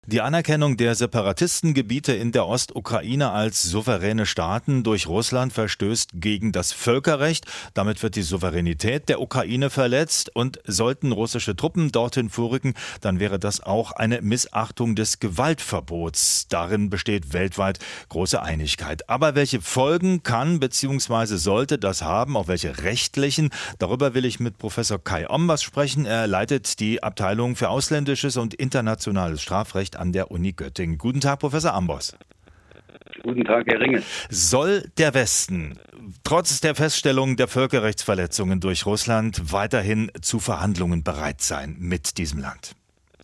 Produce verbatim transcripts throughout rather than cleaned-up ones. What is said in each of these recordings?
Die Anerkennung der Separatistengebiete in der Ostukraine als souveräne Staaten durch Russland verstößt gegen das Völkerrecht. Damit wird die Souveränität der Ukraine verletzt. Und sollten russische Truppen dorthin vorrücken, dann wäre das auch eine Missachtung des Gewaltverbots. Darin besteht weltweit große Einigkeit. Aber welche Folgen kann bzw. sollte das haben, auch welche rechtlichen? Darüber will ich mit Professor Kai Ombas sprechen. Er leitet die Abteilung für ausländisches und internationales Strafrecht an der Uni Göttingen. Guten Tag, Professor Ambos. Guten Tag, Herr Ringel. Soll der Westen trotz der Feststellung der Völkerrechtsverletzungen durch Russland weiterhin zu Verhandlungen bereit sein mit diesem Land?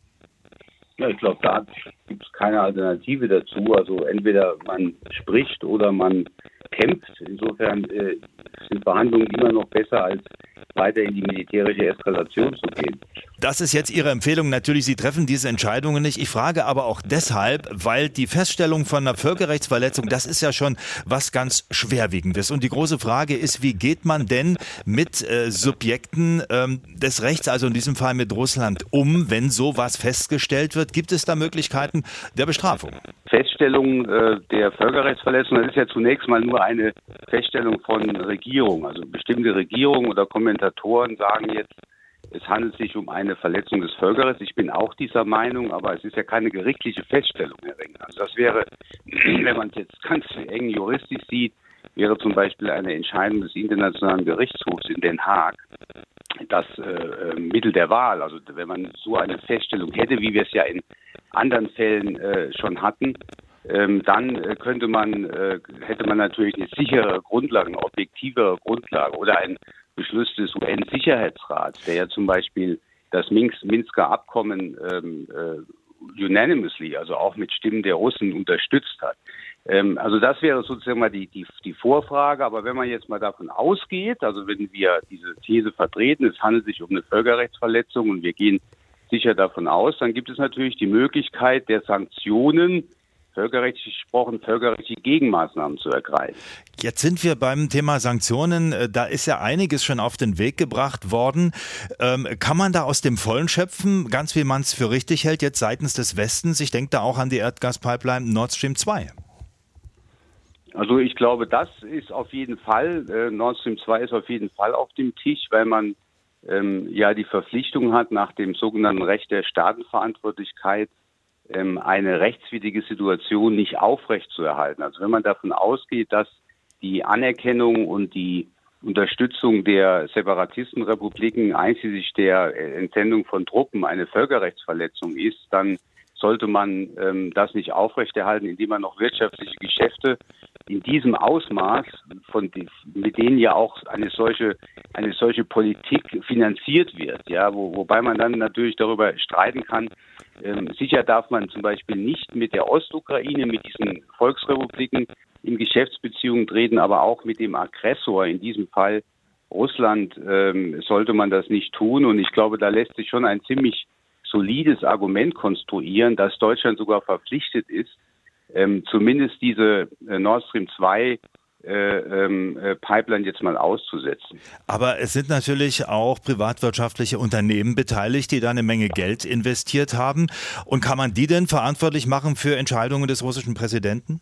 Ja, ich glaube, da gibt es keine Alternative dazu. Also entweder man spricht oder man kämpft. Insofern äh, sind Verhandlungen immer noch besser, als weiter in die militärische Eskalation zu gehen. Das ist jetzt Ihre Empfehlung. Natürlich, Sie treffen diese Entscheidungen nicht. Ich frage aber auch deshalb, weil die Feststellung von einer Völkerrechtsverletzung, das ist ja schon was ganz Schwerwiegendes. Und die große Frage ist, wie geht man denn mit äh, Subjekten ähm, des Rechts, also in diesem Fall mit Russland, um, wenn sowas festgestellt wird? Gibt es da Möglichkeiten der Bestrafung? Feststellung äh, der Völkerrechtsverletzung, das ist ja zunächst mal nur eine Feststellung von Regierungen. Also bestimmte Regierungen oder Kommentatoren sagen jetzt, es handelt sich um eine Verletzung des Völkerrechts. Ich bin auch dieser Meinung, aber es ist ja keine gerichtliche Feststellung, Herr Ring. Also das wäre, wenn man es jetzt ganz eng juristisch sieht, wäre zum Beispiel eine Entscheidung des Internationalen Gerichtshofs in Den Haag das äh, Mittel der Wahl. Also wenn man so eine Feststellung hätte, wie wir es ja in anderen Fällen äh, schon hatten, ähm, dann äh, könnte man, äh, hätte man natürlich eine sichere Grundlage, eine objektivere Grundlage oder ein Beschluss des U N-Sicherheitsrats, der ja zum Beispiel das Minsker Abkommen ähm, äh, unanimously, also auch mit Stimmen der Russen unterstützt hat. Ähm, also das wäre sozusagen mal die, die, die Vorfrage. Aber wenn man jetzt mal davon ausgeht, also wenn wir diese These vertreten, es handelt sich um eine Völkerrechtsverletzung und wir gehen sicher davon aus, dann gibt es natürlich die Möglichkeit der Sanktionen, völkerrechtlich gesprochen, völkerrechtliche Gegenmaßnahmen zu ergreifen. Jetzt sind wir beim Thema Sanktionen. Da ist ja einiges schon auf den Weg gebracht worden. Ähm, kann man da aus dem Vollen schöpfen, ganz wie man es für richtig hält, jetzt seitens des Westens? Ich denke da auch an die Erdgaspipeline Nord Stream zwei. Also ich glaube, das ist auf jeden Fall, äh, Nord Stream zwei ist auf jeden Fall auf dem Tisch, weil man ähm, ja die Verpflichtung hat, nach dem sogenannten Recht der Staatenverantwortlichkeit ähm, eine rechtswidrige Situation nicht aufrechtzuerhalten. Also wenn man davon ausgeht, dass die Anerkennung und die Unterstützung der Separatistenrepubliken einschließlich der Entsendung von Truppen eine Völkerrechtsverletzung ist, dann sollte man ähm, das nicht aufrechterhalten, indem man noch wirtschaftliche Geschäfte in diesem Ausmaß, von die, mit denen ja auch eine solche eine solche Politik finanziert wird, ja, wo, wobei man dann natürlich darüber streiten kann. Ähm, sicher darf man zum Beispiel nicht mit der Ostukraine, mit diesen Volksrepubliken in Geschäftsbeziehungen treten, aber auch mit dem Aggressor, in diesem Fall Russland, ähm, sollte man das nicht tun. Und ich glaube, da lässt sich schon ein ziemlich solides Argument konstruieren, dass Deutschland sogar verpflichtet ist, ähm, zumindest diese äh, Nord Stream zwei äh, äh, Pipeline jetzt mal auszusetzen. Aber es sind natürlich auch privatwirtschaftliche Unternehmen beteiligt, die da eine Menge Geld investiert haben. Und kann man die denn verantwortlich machen für Entscheidungen des russischen Präsidenten?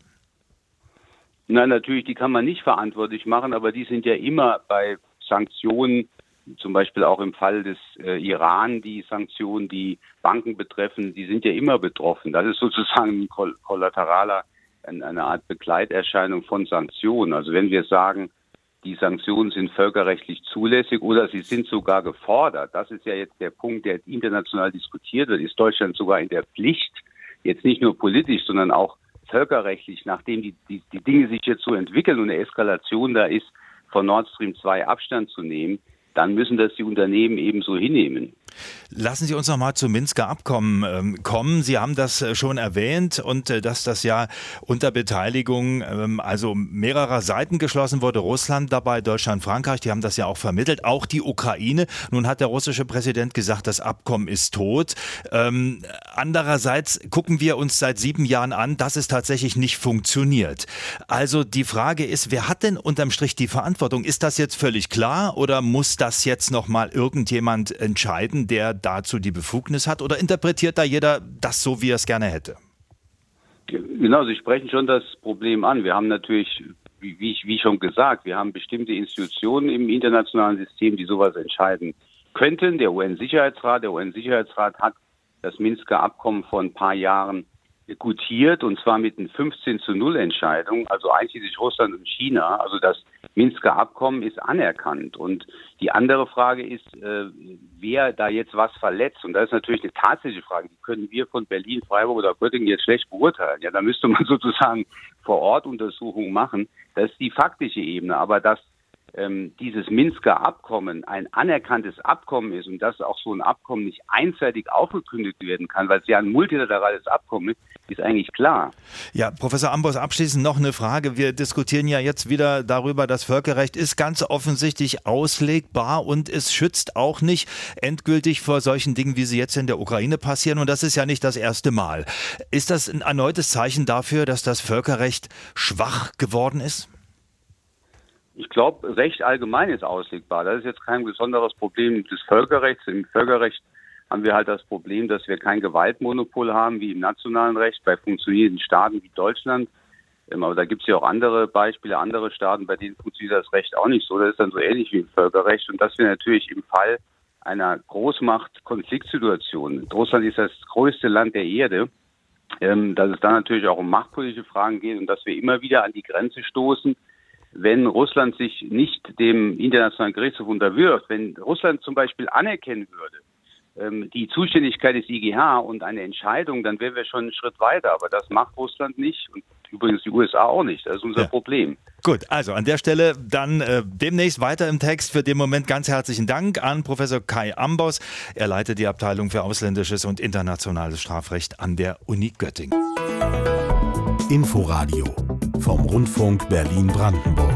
Nein, natürlich, die kann man nicht verantwortlich machen, aber die sind ja immer bei Sanktionen, zum Beispiel auch im Fall des äh, Iran, die Sanktionen, die Banken betreffen, die sind ja immer betroffen. Das ist sozusagen ein Koll- kollateraler, ein, eine Art Begleiterscheinung von Sanktionen. Also wenn wir sagen, die Sanktionen sind völkerrechtlich zulässig oder sie sind sogar gefordert, das ist ja jetzt der Punkt, der international diskutiert wird, ist Deutschland sogar in der Pflicht, jetzt nicht nur politisch, sondern auch völkerrechtlich, nachdem die, die, die Dinge sich jetzt so entwickeln und eine Eskalation da ist, von Nord Stream zwei Abstand zu nehmen, dann müssen das die Unternehmen ebenso hinnehmen. Lassen Sie uns noch mal zum Minsker Abkommen ähm, kommen. Sie haben das äh, schon erwähnt und äh, dass das ja unter Beteiligung ähm, also mehrerer Seiten geschlossen wurde. Russland dabei, Deutschland, Frankreich, die haben das ja auch vermittelt, auch die Ukraine. Nun hat der russische Präsident gesagt, das Abkommen ist tot. Ähm, andererseits gucken wir uns seit sieben Jahren an, dass es tatsächlich nicht funktioniert. Also die Frage ist, wer hat denn unterm Strich die Verantwortung? Ist das jetzt völlig klar oder muss das jetzt noch mal irgendjemand entscheiden, jemanden, der dazu die Befugnis hat? Oder interpretiert da jeder das so, wie er es gerne hätte? Genau, Sie sprechen schon das Problem an. Wir haben natürlich, wie, wie, wie schon gesagt, wir haben bestimmte Institutionen im internationalen System, die sowas entscheiden könnten. Der U N-Sicherheitsrat, der U N-Sicherheitsrat hat das Minsker Abkommen vor ein paar Jahren gutiert, und zwar mit einer fünfzehn zu null Entscheidung, also einschließlich Russland und China. Also das Minsker Abkommen ist anerkannt. Und die andere Frage ist, äh, wer da jetzt was verletzt. Und das ist natürlich eine tatsächliche Frage. Die können wir von Berlin, Freiburg oder Göttingen jetzt schlecht beurteilen. Ja, da müsste man sozusagen vor Ort Untersuchungen machen. Das ist die faktische Ebene. Aber dass ähm, dieses Minsker Abkommen ein anerkanntes Abkommen ist und dass auch so ein Abkommen nicht einseitig aufgekündigt werden kann, weil es ja ein multilaterales Abkommen ist, ist eigentlich klar. Ja, Professor Ambos, abschließend noch eine Frage. Wir diskutieren ja jetzt wieder darüber, das Völkerrecht ist ganz offensichtlich auslegbar und es schützt auch nicht endgültig vor solchen Dingen, wie sie jetzt in der Ukraine passieren. Und das ist ja nicht das erste Mal. Ist das ein erneutes Zeichen dafür, dass das Völkerrecht schwach geworden ist? Ich glaube, Recht allgemein ist auslegbar. Das ist jetzt kein besonderes Problem des Völkerrechts. Im Völkerrecht haben wir halt das Problem, dass wir kein Gewaltmonopol haben wie im nationalen Recht bei funktionierenden Staaten wie Deutschland. Aber da gibt es ja auch andere Beispiele, andere Staaten, bei denen funktioniert das Recht auch nicht so. Das ist dann so ähnlich wie im Völkerrecht. Und dass wir natürlich im Fall einer Großmacht-Konfliktsituation, Russland ist das größte Land der Erde, dass es dann natürlich auch um machtpolitische Fragen geht und dass wir immer wieder an die Grenze stoßen, wenn Russland sich nicht dem internationalen Gerichtshof unterwirft, wenn Russland zum Beispiel anerkennen würde, ähm, die Zuständigkeit des I G H und eine Entscheidung, dann wären wir schon einen Schritt weiter. Aber das macht Russland nicht und übrigens die U S A auch nicht. Das ist unser ja. Problem. Gut, also an der Stelle dann äh, demnächst weiter im Text. Für den Moment ganz herzlichen Dank an Professor Kai Ambos. Er leitet die Abteilung für ausländisches und internationales Strafrecht an der Uni Göttingen. Inforadio vom Rundfunk Berlin-Brandenburg.